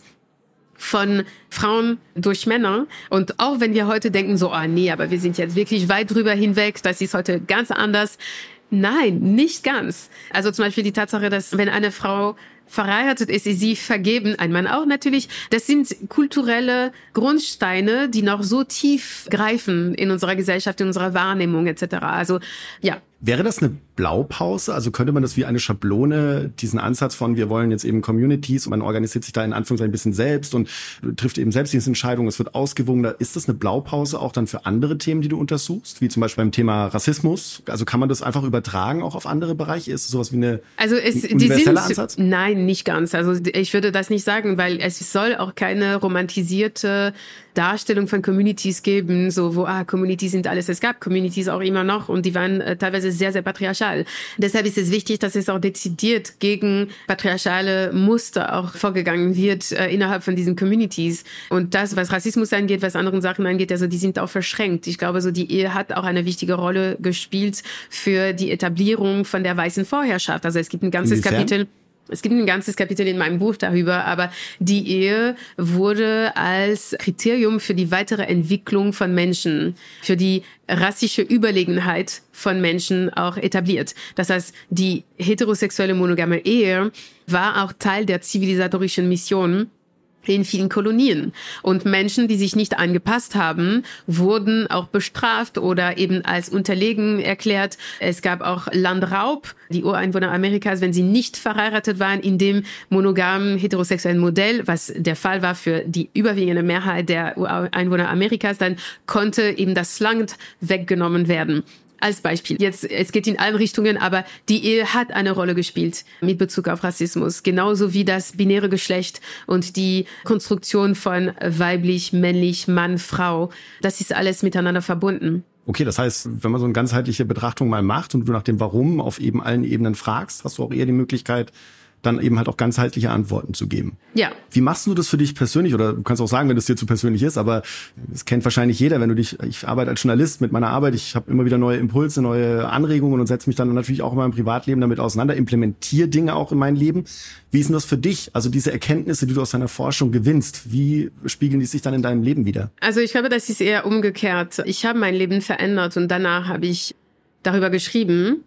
von Frauen durch Männer. Und auch wenn wir heute denken so, ah nee, aber wir sind jetzt wirklich weit drüber hinweg, das ist heute ganz anders. Nein, nicht ganz. Also zum Beispiel die Tatsache, dass wenn eine Frau verheiratet ist, ist sie vergeben, ein Mann auch natürlich. Das sind kulturelle Grundsteine, die noch so tief greifen in unserer Gesellschaft, in unserer Wahrnehmung et cetera. Also ja. Wäre das eine Blaupause? Also könnte man das wie eine Schablone, diesen Ansatz von, wir wollen jetzt eben Communities und man organisiert sich da in Anführungszeichen ein bisschen selbst und trifft eben Selbstdienstentscheidungen, es wird ausgewogener. Ist das eine Blaupause auch dann für andere Themen, die du untersuchst? Wie zum Beispiel beim Thema Rassismus? Also kann man das einfach übertragen auch auf andere Bereiche? Ist es sowas wie eine also es, ein universeller die sind, Ansatz? Nein, nicht ganz. Also ich würde das nicht sagen, weil es soll auch keine romantisierte Darstellung von Communities geben, so wo, ah, Communities sind alles. Es gab Communities auch immer noch und die waren äh, teilweise sehr, sehr patriarchal. Deshalb ist es wichtig, dass es auch dezidiert gegen patriarchale Muster auch vorgegangen wird äh, innerhalb von diesen Communities. Und das, was Rassismus angeht, was anderen Sachen angeht, also die sind auch verschränkt. Ich glaube, so die Ehe hat auch eine wichtige Rolle gespielt für die Etablierung von der weißen Vorherrschaft. Also es gibt ein ganzes Inwiefern? Kapitel. Es gibt ein ganzes Kapitel in meinem Buch darüber, aber die Ehe wurde als Kriterium für die weitere Entwicklung von Menschen, für die rassische Überlegenheit von Menschen auch etabliert. Das heißt, die heterosexuelle monogame Ehe war auch Teil der zivilisatorischen Mission in vielen Kolonien. Und Menschen, die sich nicht angepasst haben, wurden auch bestraft oder eben als unterlegen erklärt. Es gab auch Landraub. Die Ureinwohner Amerikas, wenn sie nicht verheiratet waren, in dem monogamen heterosexuellen Modell, was der Fall war für die überwiegende Mehrheit der Ureinwohner Amerikas, dann konnte eben das Land weggenommen werden. Als Beispiel. Jetzt, es geht in allen Richtungen, aber die Ehe hat eine Rolle gespielt mit Bezug auf Rassismus. Genauso wie das binäre Geschlecht und die Konstruktion von weiblich, männlich, Mann, Frau. Das ist alles miteinander verbunden. Okay, das heißt, wenn man so eine ganzheitliche Betrachtung mal macht und du nach dem Warum auf eben allen Ebenen fragst, hast du auch eher die Möglichkeit, dann eben halt auch ganzheitliche Antworten zu geben. Ja. Wie machst du das für dich persönlich? Oder du kannst auch sagen, wenn es dir zu persönlich ist, aber das kennt wahrscheinlich jeder, wenn du dich, ich arbeite als Journalist mit meiner Arbeit, ich habe immer wieder neue Impulse, neue Anregungen und setze mich dann natürlich auch in meinem Privatleben damit auseinander, implementiere Dinge auch in mein Leben. Wie ist denn das für dich? Also diese Erkenntnisse, die du aus deiner Forschung gewinnst, wie spiegeln die sich dann in deinem Leben wieder? Also ich glaube, das ist eher umgekehrt. Ich habe mein Leben verändert und danach habe ich darüber geschrieben.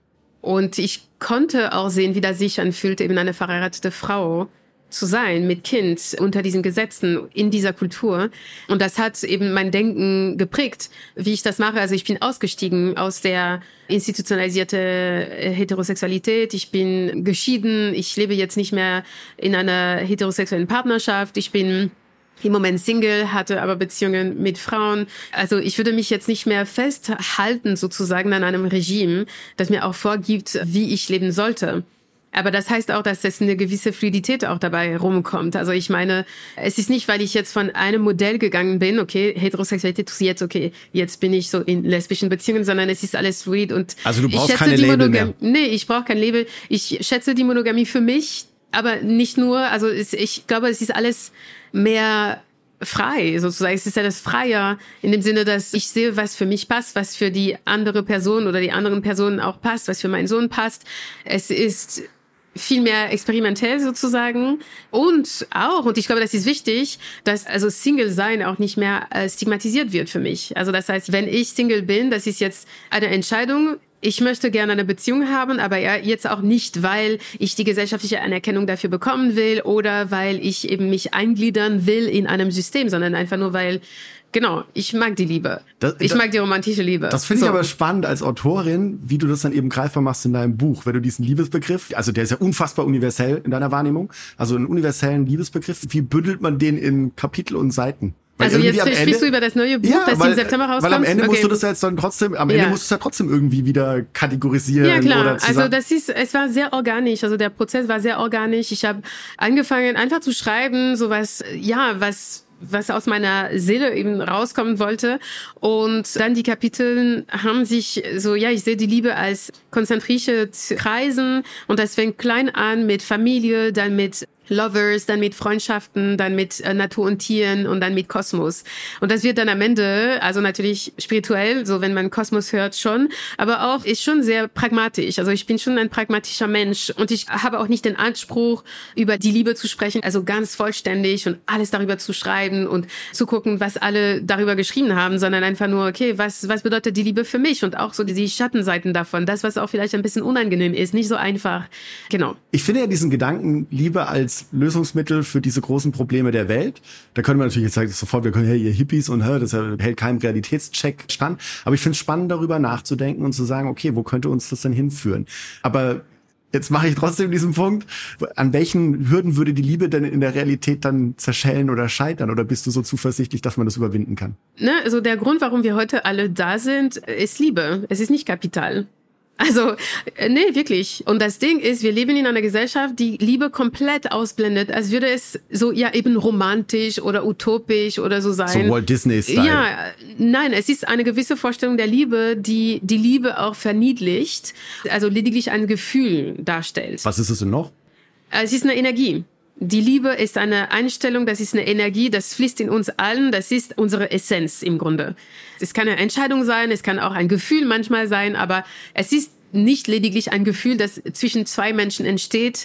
Und ich konnte auch sehen, wie das sich anfühlt, eben eine verheiratete Frau zu sein, mit Kind, unter diesen Gesetzen, in dieser Kultur. Und das hat eben mein Denken geprägt, wie ich das mache. Also ich bin ausgestiegen aus der institutionalisierte Heterosexualität. Ich bin geschieden. Ich lebe jetzt nicht mehr in einer heterosexuellen Partnerschaft. Ich bin im Moment Single, hatte aber Beziehungen mit Frauen. Also ich würde mich jetzt nicht mehr festhalten sozusagen an einem Regime, das mir auch vorgibt, wie ich leben sollte. Aber das heißt auch, dass es eine gewisse Fluidität auch dabei rumkommt. Also ich meine, es ist nicht, weil ich jetzt von einem Modell gegangen bin, okay, Heterosexualität jetzt, okay, jetzt bin ich so in lesbischen Beziehungen, sondern es ist alles fluid und also du brauchst ich schätze keine die Label Monogamie. mehr. Nee, ich brauche kein Label. Ich schätze die Monogamie für mich, aber nicht nur, also es, ich glaube, es ist alles mehr frei, sozusagen. Es ist ja das freier in dem Sinne, dass ich sehe, was für mich passt, was für die andere Person oder die anderen Personen auch passt, was für meinen Sohn passt. Es ist viel mehr experimentell sozusagen und auch, und ich glaube, das ist wichtig, dass also Single-Sein auch nicht mehr äh, stigmatisiert wird für mich. Also das heißt, wenn ich Single bin, das ist jetzt eine Entscheidung. Ich möchte gerne eine Beziehung haben, aber ja, jetzt auch nicht, weil ich die gesellschaftliche Anerkennung dafür bekommen will oder weil ich eben mich eingliedern will in einem System, sondern einfach nur, weil, genau, ich mag die Liebe. Das, ich das, mag die romantische Liebe. Das finde so. ich aber spannend als Autorin, wie du das dann eben greifbar machst in deinem Buch, wenn du diesen Liebesbegriff, also der ist ja unfassbar universell in deiner Wahrnehmung, also einen universellen Liebesbegriff, wie bündelt man den in Kapitel und Seiten? Weil also jetzt Ende, sprichst du über das neue Buch, ja, das weil, im September rauskommt? Weil am Ende okay. musst du das ja jetzt dann trotzdem, am Ende ja. musst du es ja trotzdem irgendwie wieder kategorisieren. Ja, klar. Oder zusammen. Also das ist, es war sehr organisch. Also der Prozess war sehr organisch. Ich habe angefangen, einfach zu schreiben, sowas, ja, was was aus meiner Seele eben rauskommen wollte. Und dann die Kapitel haben sich so, ja, ich sehe die Liebe als konzentrische Kreisen und das fängt klein an mit Familie, dann mit Lovers, dann mit Freundschaften, dann mit äh, Natur und Tieren und dann mit Kosmos. Und das wird dann am Ende, also natürlich spirituell, so wenn man Kosmos hört schon, aber auch ist schon sehr pragmatisch. Also ich bin schon ein pragmatischer Mensch und ich habe auch nicht den Anspruch, über die Liebe zu sprechen, also ganz vollständig und alles darüber zu schreiben und zu gucken, was alle darüber geschrieben haben, sondern einfach nur, okay, was was bedeutet die Liebe für mich und auch so die Schattenseiten davon, das, was auch vielleicht ein bisschen unangenehm ist, nicht so einfach. Genau. Ich finde ja diesen Gedanken Liebe als Lösungsmittel für diese großen Probleme der Welt. Da können wir natürlich jetzt sagen, sofort, wir können ja ihr Hippies und das hält keinem Realitätscheck stand. Aber ich finde es spannend, darüber nachzudenken und zu sagen, okay, wo könnte uns das denn hinführen? Aber jetzt mache ich trotzdem diesen Punkt. An welchen Hürden würde die Liebe denn in der Realität dann zerschellen oder scheitern? Oder bist du so zuversichtlich, dass man das überwinden kann? Ne, also der Grund, warum wir heute alle da sind, ist Liebe. Es ist nicht Kapital. Also, nee, wirklich. Und das Ding ist, wir leben in einer Gesellschaft, die Liebe komplett ausblendet, als würde es so, ja, eben romantisch oder utopisch oder so sein. So Walt Disney-Style. Ja, nein, es ist eine gewisse Vorstellung der Liebe, die die Liebe auch verniedlicht, also lediglich ein Gefühl darstellt. Was ist es denn noch? Es ist eine Energie. Die Liebe ist eine Einstellung, das ist eine Energie, das fließt in uns allen, das ist unsere Essenz im Grunde. Es kann eine Entscheidung sein, es kann auch ein Gefühl manchmal sein, aber es ist nicht lediglich ein Gefühl, das zwischen zwei Menschen entsteht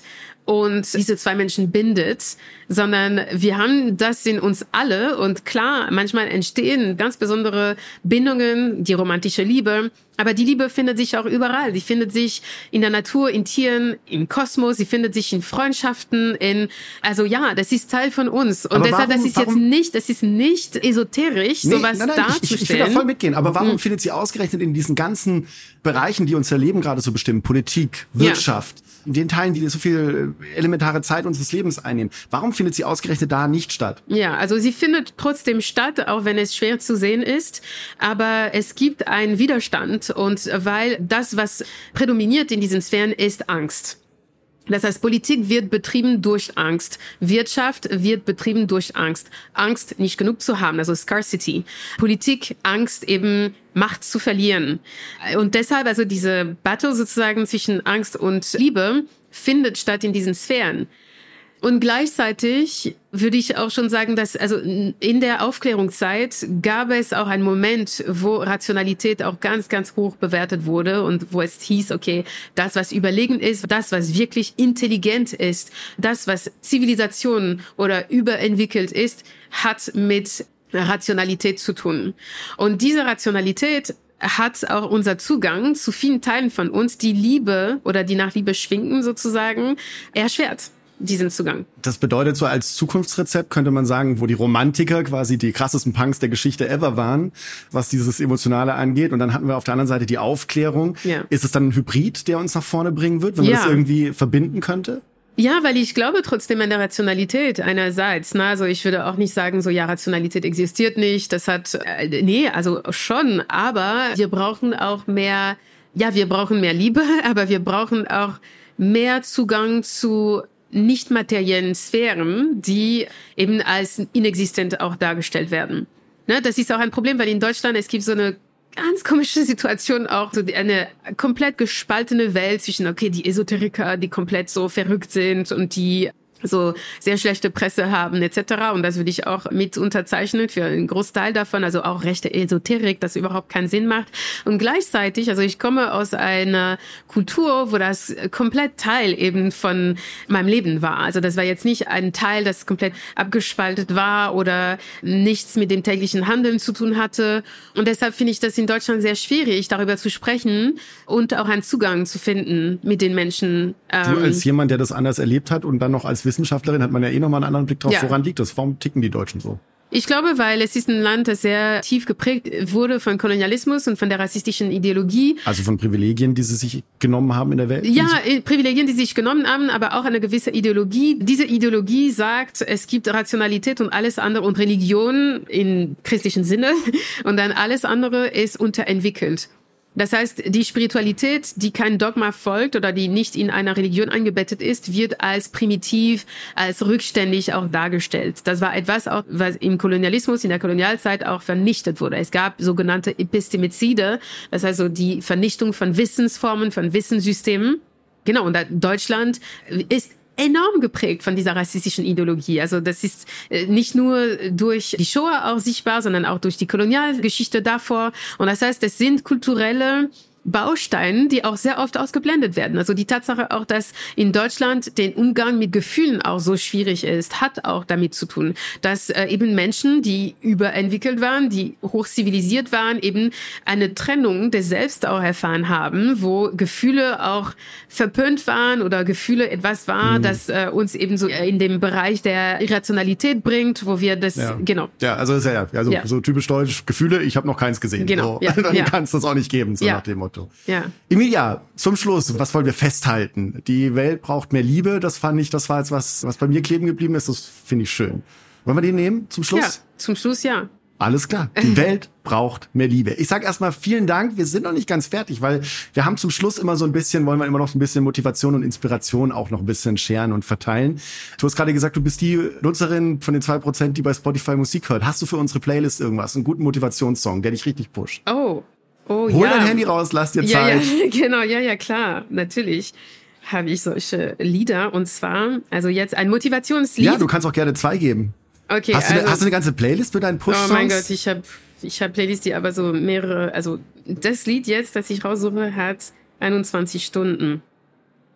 und diese zwei Menschen bindet, sondern wir haben das in uns alle. Und klar, manchmal entstehen ganz besondere Bindungen, die romantische Liebe. Aber die Liebe findet sich auch überall. Die findet sich in der Natur, in Tieren, im Kosmos. Sie findet sich in Freundschaften, in, also ja, das ist Teil von uns. Und aber deshalb, warum, das ist warum, jetzt nicht, das ist nicht esoterisch, nee, sowas nein, nein, darzustellen. Ich, ich will da voll mitgehen. Aber warum mhm. findet sie ausgerechnet in diesen ganzen Bereichen, die unser Leben gerade so bestimmen, Politik, Wirtschaft, ja. in den Teilen, die so viel elementare Zeit unseres Lebens einnehmen, warum findet sie ausgerechnet da nicht statt? Ja, also sie findet trotzdem statt, auch wenn es schwer zu sehen ist. Aber es gibt einen Widerstand. Und weil das, was prädominiert in diesen Sphären, ist Angst. Das heißt, Politik wird betrieben durch Angst. Wirtschaft wird betrieben durch Angst. Angst, nicht genug zu haben, also Scarcity. Politik, Angst, eben Macht zu verlieren. Und deshalb, also diese Battle sozusagen zwischen Angst und Liebe findet statt in diesen Sphären. Und gleichzeitig würde ich auch schon sagen, dass also in der Aufklärungszeit gab es auch einen Moment, wo Rationalität auch ganz, ganz hoch bewertet wurde und wo es hieß, okay, das, was überlegen ist, das, was wirklich intelligent ist, das, was Zivilisation oder überentwickelt ist, hat mit Rationalität zu tun. Und diese Rationalität hat auch unser Zugang zu vielen Teilen von uns, die Liebe oder die nach Liebe schwingen sozusagen, erschwert. Diesen Zugang. Das bedeutet so als Zukunftsrezept könnte man sagen, wo die Romantiker quasi die krassesten Punks der Geschichte ever waren, was dieses Emotionale angeht. Und dann hatten wir auf der anderen Seite die Aufklärung. Ja. Ist es dann ein Hybrid, der uns nach vorne bringen wird, wenn man ja. das irgendwie verbinden könnte? Ja, weil ich glaube trotzdem an der Rationalität einerseits. Ne? Also ich würde auch nicht sagen, so ja, Rationalität existiert nicht. Das hat, äh, nee, also schon. Aber wir brauchen auch mehr, ja, wir brauchen mehr Liebe, aber wir brauchen auch mehr Zugang zu nicht materiellen Sphären, die eben als inexistent auch dargestellt werden. Ne, das ist auch ein Problem, weil in Deutschland es gibt so eine ganz komische Situation auch, so eine komplett gespaltene Welt zwischen, okay, die Esoteriker, die komplett so verrückt sind und die so sehr schlechte Presse haben et cetera. Und das würde ich auch mit unterzeichnen für einen Großteil davon, also auch rechte Esoterik, das überhaupt keinen Sinn macht. Und gleichzeitig, also ich komme aus einer Kultur, wo das komplett Teil eben von meinem Leben war. Also das war jetzt nicht ein Teil, das komplett abgespaltet war oder nichts mit dem täglichen Handeln zu tun hatte. Und deshalb finde ich das in Deutschland sehr schwierig, darüber zu sprechen und auch einen Zugang zu finden mit den Menschen. Du als jemand, der das anders erlebt hat und dann noch als Wissenschaftlerin hat man ja eh nochmal einen anderen Blick drauf. Ja. Woran liegt das? Warum ticken die Deutschen so? Ich glaube, weil es ist ein Land, das sehr tief geprägt wurde von Kolonialismus und von der rassistischen Ideologie. Also von Privilegien, die sie sich genommen haben in der Welt? Ja, Privilegien, die sie sich genommen haben, aber auch eine gewisse Ideologie. Diese Ideologie sagt, es gibt Rationalität und alles andere und Religion im christlichen Sinne und dann alles andere ist unterentwickelt. Das heißt, die Spiritualität, die kein Dogma folgt oder die nicht in einer Religion eingebettet ist, wird als primitiv, als rückständig auch dargestellt. Das war etwas, auch, was im Kolonialismus, in der Kolonialzeit auch vernichtet wurde. Es gab sogenannte Epistemizide, das heißt so die Vernichtung von Wissensformen, von Wissenssystemen. Genau, und Deutschland ist enorm geprägt von dieser rassistischen Ideologie. Also das ist nicht nur durch die Shoah auch sichtbar, sondern auch durch die Kolonialgeschichte davor. Und das heißt, es sind kulturelle Bausteine, die auch sehr oft ausgeblendet werden. Also die Tatsache auch, dass in Deutschland den Umgang mit Gefühlen auch so schwierig ist, hat auch damit zu tun, dass äh, eben Menschen, die überentwickelt waren, die hochzivilisiert waren, eben eine Trennung des Selbst auch erfahren haben, wo Gefühle auch verpönt waren oder Gefühle etwas war, mhm. das äh, uns eben so in dem Bereich der Irrationalität bringt, wo wir das, ja. genau. Ja, also ist ja, also ja. so typisch deutsch, Gefühle, ich habe noch keins gesehen. Genau. So. Ja. Dann ja. kann es das auch nicht geben, so ja. nach dem Motto. Ja. Emilia, zum Schluss, was wollen wir festhalten? Die Welt braucht mehr Liebe, das fand ich, das war jetzt was, was bei mir kleben geblieben ist, das finde ich schön. Wollen wir den nehmen zum Schluss? Ja, zum Schluss ja. Alles klar. Die Welt braucht mehr Liebe. Ich sage erstmal vielen Dank. Wir sind noch nicht ganz fertig, weil wir haben zum Schluss immer so ein bisschen, wollen wir immer noch ein bisschen Motivation und Inspiration auch noch ein bisschen scheren und verteilen. Du hast gerade gesagt, du bist die Nutzerin von den zwei Prozent, die bei Spotify Musik hört. Hast du für unsere Playlist irgendwas, einen guten Motivationssong, der dich richtig pusht? Oh. Oh, Hol ja. dein Handy raus, lass dir ja, Zeit. Ja, genau, ja, ja, klar. Natürlich habe ich solche Lieder. Und zwar, also jetzt ein Motivationslied. Ja, du kannst auch gerne zwei geben. Okay. Hast, also, du, hast du eine ganze Playlist mit deinen Push-Songs? Oh mein Gott, ich habe ich hab Playlists, die aber so mehrere, also das Lied jetzt, das ich raussuche, hat einundzwanzig Stunden.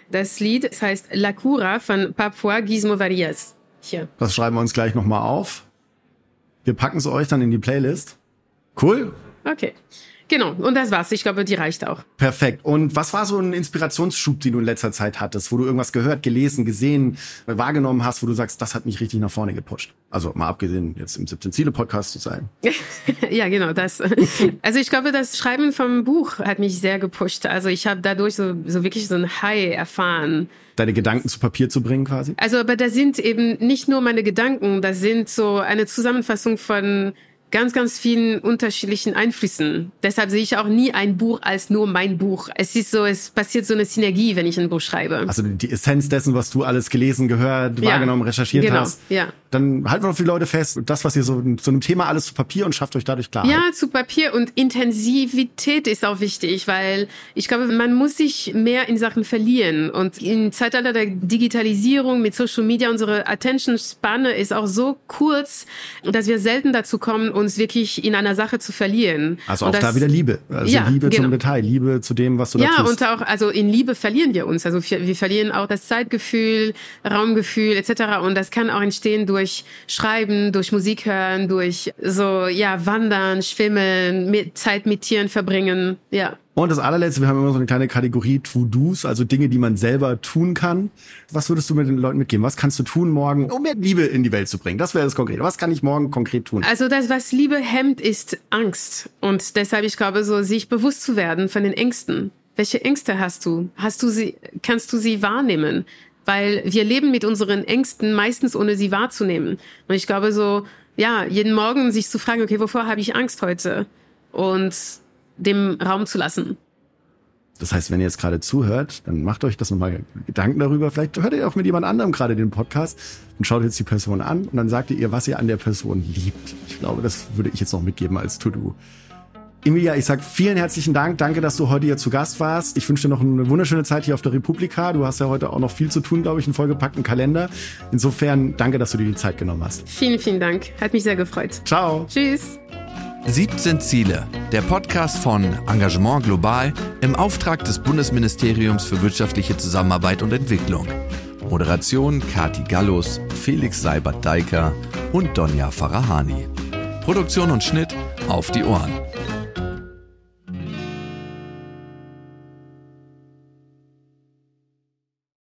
Das Lied, das heißt La Cura von Papua Gizmo Varias. Hier. Das schreiben wir uns gleich nochmal auf. Wir packen es euch dann in die Playlist. Cool. Okay. Genau, und das war's. Ich glaube, die reicht auch. Perfekt. Und was war so ein Inspirationsschub, den du in letzter Zeit hattest, wo du irgendwas gehört, gelesen, gesehen, wahrgenommen hast, wo du sagst, das hat mich richtig nach vorne gepusht? Also mal abgesehen, jetzt im siebzehn Ziele Podcast zu sein. Ja, genau, das. Also ich glaube, das Schreiben vom Buch hat mich sehr gepusht. Also ich habe dadurch so, so wirklich so ein High erfahren. Deine Gedanken zu Papier zu bringen quasi? Also, aber das sind eben nicht nur meine Gedanken, das sind so eine Zusammenfassung von ganz, ganz vielen unterschiedlichen Einflüssen. Deshalb sehe ich auch nie ein Buch als nur mein Buch. Es ist so, es passiert so eine Synergie, wenn ich ein Buch schreibe. Also die Essenz dessen, was du alles gelesen, gehört, ja, wahrgenommen, recherchiert genau, hast. Ja. Dann halten wir noch für die Leute fest, das, was ihr so zu einem Thema alles zu Papier und schafft euch dadurch Klarheit. Ja, zu Papier und Intensivität ist auch wichtig, weil ich glaube, man muss sich mehr in Sachen verlieren. Und im Zeitalter der Digitalisierung mit Social Media, unsere Attention-Spanne ist auch so kurz, dass wir selten dazu kommen, uns wirklich in einer Sache zu verlieren. Also und auch das, da wieder Liebe. Also ja, Liebe genau. zum Detail, Liebe zu dem, was du da ja, tust. Ja, und auch, also in Liebe verlieren wir uns. Also wir, wir verlieren auch das Zeitgefühl, Raumgefühl et cetera. Und das kann auch entstehen durch Schreiben, durch Musik hören, durch so, ja, Wandern, Schwimmen, mit, Zeit mit Tieren verbringen, ja. Und das allerletzte, wir haben immer so eine kleine Kategorie To-Dos, also Dinge, die man selber tun kann. Was würdest du mit den Leuten mitgeben? Was kannst du tun morgen, um mehr Liebe in die Welt zu bringen? Das wäre das Konkrete. Was kann ich morgen konkret tun? Also das, was Liebe hemmt, ist Angst. Und deshalb, ich glaube, so sich bewusst zu werden von den Ängsten. Welche Ängste hast du? Hast du sie, kannst du sie wahrnehmen? Weil wir leben mit unseren Ängsten meistens, ohne sie wahrzunehmen. Und ich glaube so, ja, jeden Morgen sich zu fragen, okay, wovor habe ich Angst heute? Und dem Raum zu lassen. Das heißt, wenn ihr jetzt gerade zuhört, dann macht euch das nochmal Gedanken darüber. Vielleicht hört ihr auch mit jemand anderem gerade den Podcast und schaut jetzt die Person an und dann sagt ihr, was ihr an der Person liebt. Ich glaube, das würde ich jetzt noch mitgeben als To-Do. Emilia, ich sag vielen herzlichen Dank. Danke, dass du heute hier zu Gast warst. Ich wünsche dir noch eine wunderschöne Zeit hier auf der Republika. Du hast ja heute auch noch viel zu tun, glaube ich, einen vollgepackten Kalender. Insofern danke, dass du dir die Zeit genommen hast. Vielen, vielen Dank. Hat mich sehr gefreut. Ciao. Tschüss. siebzehn Ziele, der Podcast von Engagement Global im Auftrag des Bundesministeriums für wirtschaftliche Zusammenarbeit und Entwicklung. Moderation Kati Gallus, Felix Seibert-Deiker und Donja Farahani. Produktion und Schnitt Auf die Ohren.